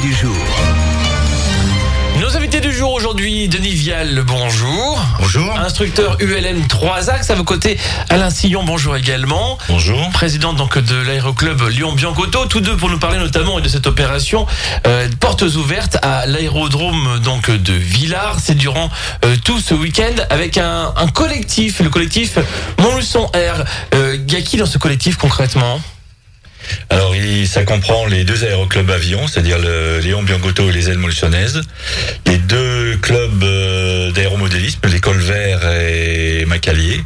du jour. Nos invités du jour aujourd'hui, Denis Vial, bonjour. Bonjour. Instructeur ULM 3 axes, à vos côtés Alain Sillon, bonjour également. Bonjour. Président donc de l'aéroclub Lyon-Biancotto, tous deux pour nous parler notamment de cette opération portes ouvertes à l'aérodrome donc de Villars. C'est durant tout ce week-end avec un collectif, le collectif Montluçon Air. Y a qui dans ce collectif concrètement ? Alors, ça comprend les deux aéroclubs avions, c'est-à-dire le Lyon-Biancotto et les ailes montluçonnaises, les deux clubs d'aéromodélisme, l'école Vert et Macalier,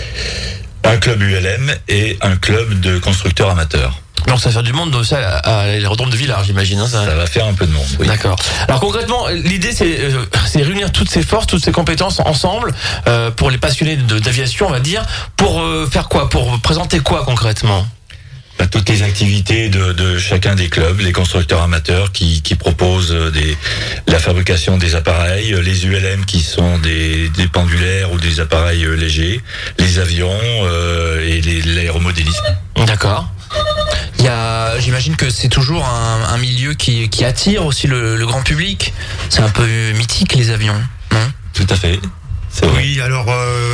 un club ULM et un club de constructeurs amateurs. Donc ça va faire du monde à l'aérodrome de Villars, j'imagine. Hein, ça va faire un peu de monde, oui. D'accord. Alors concrètement, l'idée c'est réunir toutes ces forces, toutes ces compétences ensemble pour les passionnés d'aviation, on va dire, pour faire quoi ? Pour présenter quoi concrètement ? Toutes les activités de chacun des clubs, les constructeurs amateurs qui proposent la fabrication des appareils, les ULM qui sont des pendulaires ou des appareils légers, les avions et l'aéromodélisme. D'accord. J'imagine que c'est toujours un milieu qui attire aussi le grand public. C'est un peu mythique les avions, non ? Tout à fait. C'est vrai. Oui, alors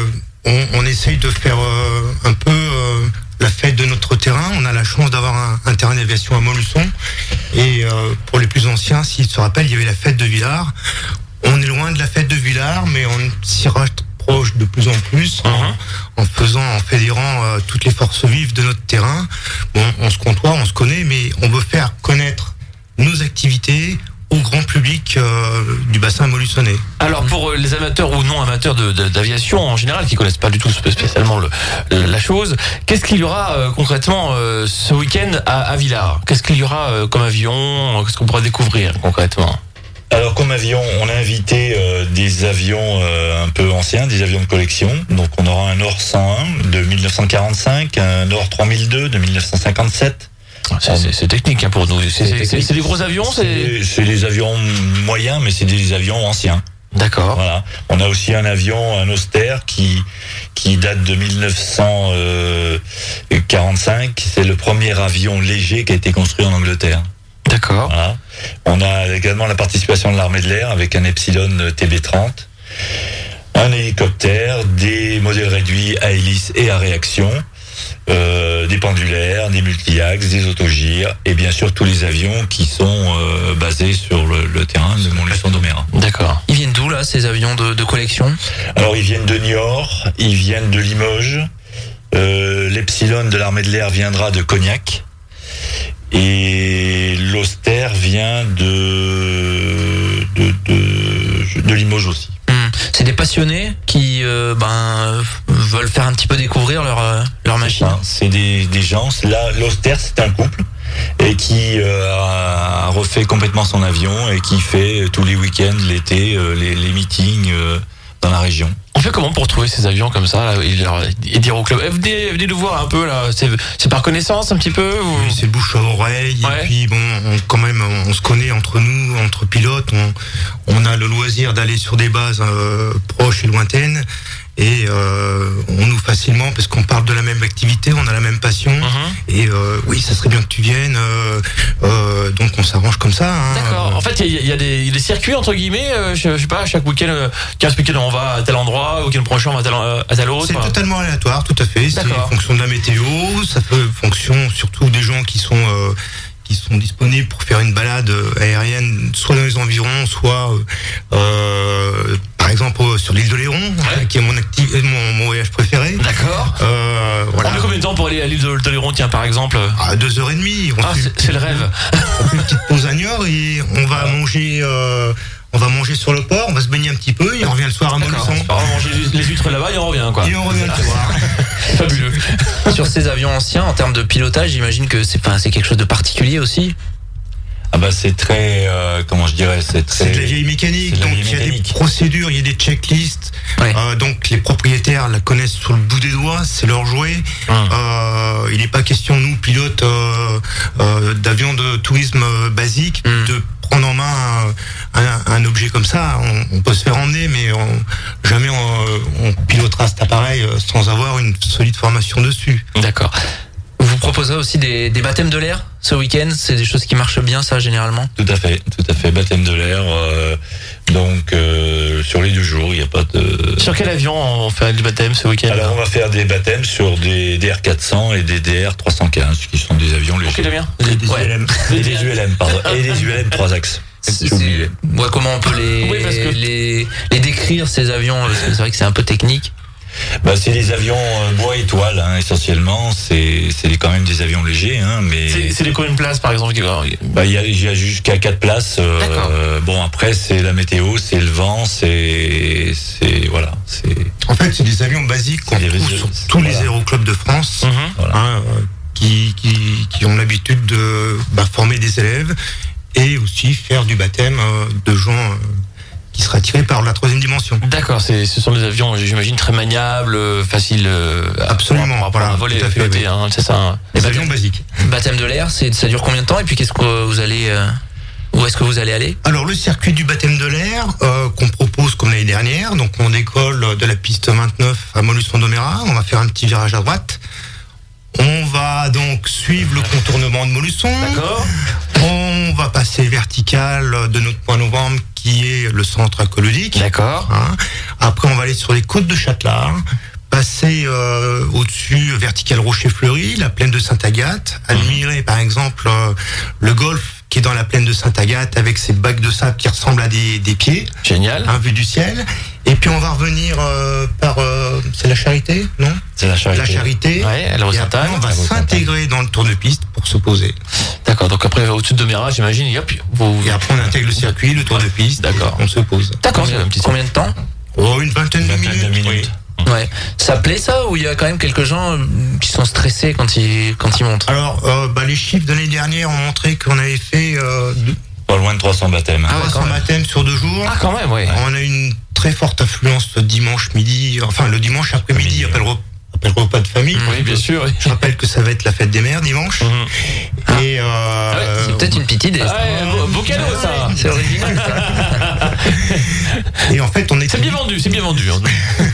on essaye de faire un peu la fête de notre terrain. On a la chance d'avoir un terrain d'aviation à Montluçon. Et pour les plus anciens, s'ils se rappellent, il y avait la fête de Villars. On est loin de la fête de Villars, mais on s'y rapproche de plus en plus en fédérant toutes les forces vives de notre terrain. Bon, on se côtoie, on se connaît, mais on veut faire connaître nos activités au grand public du bassin montluçonnais. Alors pour les amateurs ou non amateurs d'aviation en général, qui connaissent pas du tout spécialement la chose, qu'est-ce qu'il y aura concrètement ce week-end à Villars ? Qu'est-ce qu'il y aura comme avion ? Qu'est-ce qu'on pourra découvrir concrètement ? Alors comme avion, on a invité des avions un peu anciens, des avions de collection. Donc on aura un Nord 101 de 1945, un Nord 3002 de 1957. C'est technique hein, pour nous. C'est des gros avions, c'est des avions moyens, mais c'est des avions anciens. D'accord. Voilà. On a aussi un avion, un Auster qui date de 1945. C'est le premier avion léger qui a été construit en Angleterre. D'accord. Voilà. On a également la participation de l'armée de l'air avec un Epsilon TB30, un hélicoptère, des modèles réduits à hélice et à réaction. Des pendulaires, des multi-axes, des autogires et bien sûr tous les avions qui sont basés sur le terrain de Montluçon-Domérat. D'accord. Ils viennent d'où là ces avions de collection ? Alors ils viennent de Niort, ils viennent de Limoges, l'Epsilon de l'armée de l'air viendra de Cognac et l'Auster vient de Limoges aussi. C'est des passionnés qui veulent faire un petit peu découvrir leur machine. C'est des gens. Là, l'Auster, c'est un couple et qui a refait complètement son avion et qui fait tous les week-ends, l'été, les meetings dans la région. On fait comment pour trouver ces avions comme ça là, et dire au club venez nous voir un peu là, c'est par connaissance un petit peu ou... Oui, c'est bouche à oreille. Ouais. Et puis bon, on se connaît entre nous, entre pilotes. On a le loisir d'aller sur des bases proches et lointaines. Et on nous facilement parce qu'on parle de la même activité, on a la même passion. Et oui, ça serait bien que tu viennes. Donc on s'arrange comme ça. Hein. D'accord. En fait, il y a des circuits entre guillemets. Je sais pas, chaque week-end, 15 week-end on va à tel endroit, week-end prochain on va à tel autre. C'est totalement aléatoire, tout à fait. D'accord. C'est en fonction de la météo. Ça fait fonction surtout des gens qui sont disponibles pour faire une balade aérienne, soit dans les environs, soit par exemple sur l'île de Léron, qui est mon voyage préféré. D'accord. Voilà. On met combien de temps pour aller à l'île de Léron, tiens, par exemple? À 2h30. C'est le rêve. On fait une petite pause à Niort et on va manger. On va manger sur le port, on va se baigner un petit peu et on revient le soir à Montluçon. On va manger les huîtres là-bas et on revient quoi. Et on revient le soir. Fabuleux. Sur ces avions anciens, en termes de pilotage, j'imagine que c'est quelque chose de particulier aussi. Ah bah c'est très, C'est de la vieille mécanique, donc il y a des procédures, il y a des checklists. Ouais. Donc les propriétaires la connaissent sur le bout des doigts, c'est leur jouet. Il n'est pas question, nous, pilotes d'avions de tourisme basique, de prendre en main un objet comme ça. On peut se faire emmener, mais jamais on pilotera cet appareil sans avoir une solide formation dessus. D'accord. proposerez aussi des baptêmes de l'air ce week-end. C'est des choses qui marchent bien, ça, généralement. Tout à fait. Baptême de l'air. Donc sur les 2 jours, il n'y a pas de. Sur quel avion on fait du baptême ce week-end? Alors on va faire des baptêmes sur des DR400 et des DR315, qui sont des avions légers. Quel avion? Des ULM. Et des ULM, pardon. Et des ULM 3 axes. Ouais, comment on peut les décrire, ces avions? C'est vrai que c'est un peu technique. Bah, c'est des avions bois et toile, hein, essentiellement. C'est quand même des avions légers, hein, mais. C'est de combien de places, par exemple? Bah, il y a jusqu'à 4 places. Bon, après, c'est la météo, c'est le vent, voilà. En fait, c'est des avions basiques qu'on trouve sur tous les aéroclubs de France, hein, qui ont l'habitude de former des élèves et aussi faire du baptême de gens qui sera tiré par la 3e dimension. D'accord, ce sont des avions, j'imagine, très maniables, faciles absolument, à voler, à piloter, oui. Hein, c'est ça. Hein. Les avions basiques. Baptême de l'air, ça dure combien de temps? Et puis qu'est-ce que vous allez où est-ce que vous allez aller? Alors le circuit du baptême de l'air qu'on propose comme l'année dernière, donc on décolle de la piste 29 à Montluçon-Domérat, on va faire un petit virage à droite. On va donc suivre le contournement de Montluçon. D'accord. On va passer vertical de notre point novembre qui est le centre écologique. D'accord. Hein. Après, on va aller sur les côtes de Châtelard, passer au-dessus vertical Rocher-Fleury, la plaine de Sainte-Agathe, admirer par exemple le golfe qui est dans la plaine de Sainte-Agathe avec ses bacs de sable qui ressemblent à des pieds. Génial. Hein, vue du ciel. Et puis on va revenir par c'est la Charité, non? C'est la Charité. La Charité. Ouais, à la et après, on va s'intégrer dans le tour de piste pour se poser. D'accord, donc après au-dessus de Domérat, j'imagine, et hop, Et après on intègre le circuit, le tour de piste. D'accord. On se pose. D'accord, Combien de temps? Oh, une vingtaine de minutes. Oui. Ouais. Ça plaît ça, ou il y a quand même quelques gens qui sont stressés quand ils montent? Alors, les chiffres de l'année dernière ont montré qu'on avait fait Pas loin de 300 baptêmes. 300 baptêmes sur 2 jours. Ah, quand même, oui. On a une très forte affluence le dimanche midi, enfin le dimanche après-midi, appel repas de famille. Oui, bien sûr. Oui. Je rappelle que ça va être la fête des mères dimanche. Et C'est peut-être une petite idée. Ça. Beau cadeau, ça. C'est original, ça. Et en fait, C'est bien vendu. Hein.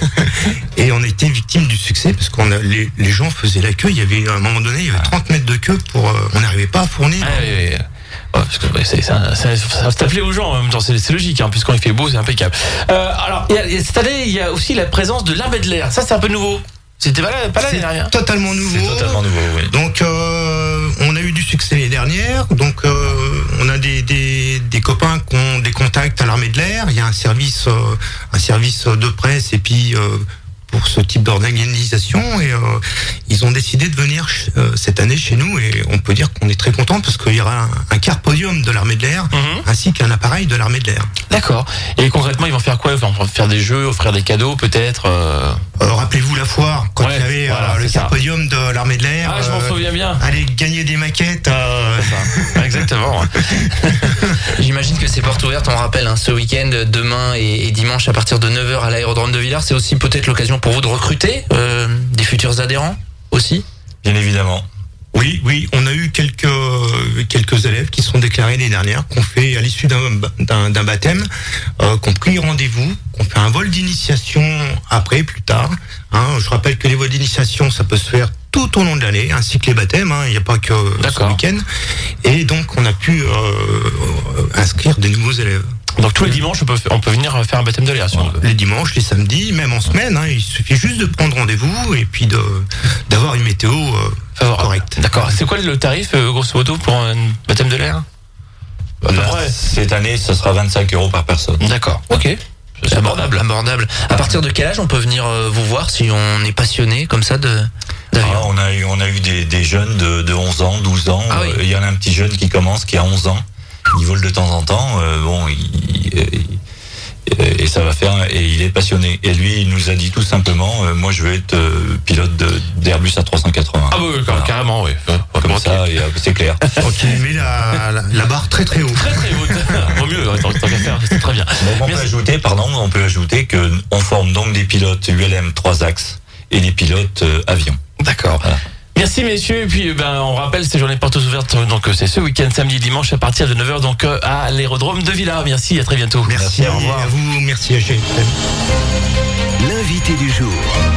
Et on était victime du succès parce qu'on a les gens faisaient la queue. Il y avait à un moment donné, il y avait 30 mètres de queue pour on n'arrivait pas à fournir. Ah, oui. Ouais, parce que ça plaît aux gens en même temps, c'est logique, hein, puisqu'on il fait beau, c'est impeccable. Alors, cette année, il y a aussi la présence de l'armée de l'air. Ça, c'est un peu nouveau. C'était pas là l'année dernière. Totalement nouveau. C'est totalement nouveau, oui. Donc, on a eu du succès l'année dernière. Donc, on a des copains qui ont des contacts à l'armée de l'air. Il y a un service de presse et puis pour ce type d'organisation et ils ont décidé de venir cette année chez nous et on peut dire qu'on est très content parce qu'il y aura un car podium de l'armée de l'air ainsi qu'un appareil de l'armée de l'air. D'accord. Et concrètement, ils vont faire quoi? Ils vont faire des jeux, offrir des cadeaux peut-être Rappelez-vous la foire quand il y avait le car podium de l'armée de l'air. Ah, je m'en souviens bien. Aller gagner des maquettes. Exactement. J'imagine que c'est porte ouverte, on rappelle, ce week-end, demain et dimanche à partir de 9h à l'aérodrome de Villars. C'est aussi peut-être l'occasion pour vous de recruter des futurs adhérents aussi? Bien évidemment. Oui, on a eu quelques élèves qui sont déclarés l'année dernière, qu'on fait à l'issue d'un baptême, qu'on pris rendez-vous, qu'on fait un vol d'initiation après, plus tard. Je rappelle que les vols d'initiation, ça peut se faire tout au long de l'année, ainsi que les baptêmes, il n'y a pas que ce week-end. Et donc, on a pu inscrire des nouveaux élèves. Donc tous les dimanches, on peut venir faire un baptême de l'air. Les dimanches, les samedis, même en semaine, il suffit juste de prendre rendez-vous et puis d'avoir une météo correcte. D'accord. C'est quoi le tarif, grosso modo, pour un baptême de l'air? Cette année, ce sera 25 € par personne. D'accord. Ok. C'est abordable. À partir de quel âge on peut venir vous voir si on est passionné comme ça d'avion? On a eu des jeunes de 11 ans, 12 ans. Ah oui. Il y en a un petit jeune qui commence, qui a 11 ans. Il vole de temps en temps. Et ça va faire. Et il est passionné. Et lui, il nous a dit tout simplement, moi, je veux être pilote d'Airbus A380. Ah oui, carrément, oui. Comme ça, et, c'est clair. Donc il met la barre très très haut. Très très haute. Vaut mieux, tant qu'à faire, c'est très bien. Donc on peut ajouter que on forme donc des pilotes ULM 3 axes et des pilotes avions. D'accord. Voilà. Merci messieurs, et puis on rappelle ces journées portes ouvertes, donc c'est ce week-end samedi dimanche à partir de 9h donc à l'aérodrome de Villars. Merci, à très bientôt. Merci, au revoir. à vous, merci à GFM. L'invité du jour.